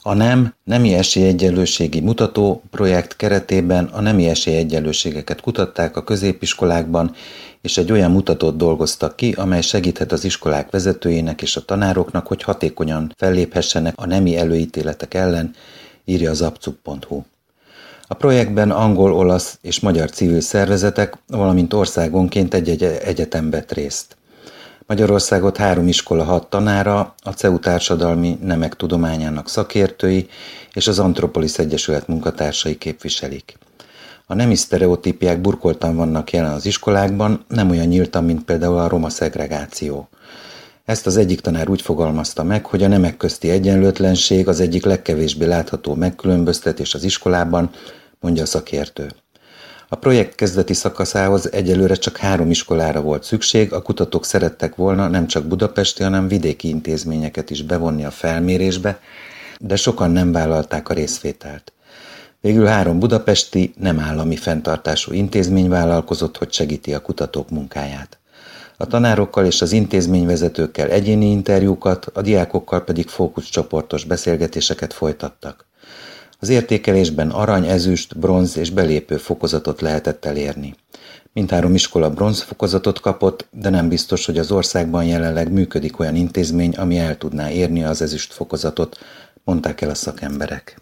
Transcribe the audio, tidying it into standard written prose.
A nemi esélyegyenlőségi mutató projekt keretében a nemi esélyegyenlőségeket kutatták a középiskolákban, és egy olyan mutatót dolgoztak ki, amely segíthet az iskolák vezetőinek és a tanároknak, hogy hatékonyan felléphessenek a nemi előítéletek ellen, írja az apcuk.hu. A projektben angol, olasz és magyar civil szervezetek, valamint országonként egy egyetem vett részt. Magyarországot 3 iskola 6 tanára, a CEU társadalmi nemek tudományának szakértői és az Anthropolis Egyesület munkatársai képviselik. A nemi sztereotípiák burkoltan vannak jelen az iskolákban, nem olyan nyíltan, mint például a roma szegregáció. Ezt az egyik tanár úgy fogalmazta meg, hogy a nemek közti egyenlőtlenség az egyik legkevésbé látható megkülönböztetés az iskolában, mondja a szakértő. A projekt kezdeti szakaszához egyelőre csak 3 iskolára volt szükség, a kutatók szerettek volna nem csak budapesti, hanem vidéki intézményeket is bevonni a felmérésbe, de sokan nem vállalták a részvételt. Végül 3 budapesti, nem állami fenntartású intézmény vállalkozott, hogy segíti a kutatók munkáját. A tanárokkal és az intézményvezetőkkel egyéni interjúkat, a diákokkal pedig fókuszcsoportos beszélgetéseket folytattak. Az értékelésben arany, ezüst, bronz és belépő fokozatot lehetett elérni. Mindhárom iskola bronz fokozatot kapott, de nem biztos, hogy az országban jelenleg működik olyan intézmény, ami el tudná érni az ezüst fokozatot, mondták el a szakemberek.